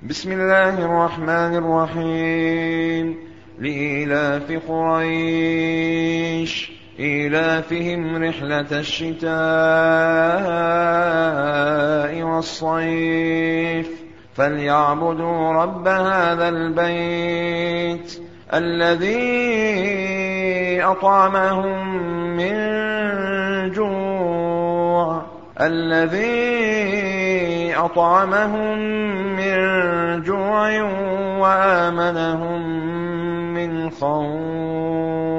بسم الله الرحمن الرحيم. لإيلاف قريش إيلافهم رحلة الشتاء والصيف فليعبدوا رب هذا البيت الذي أطعمهم من جوع وآمنهم من خوف.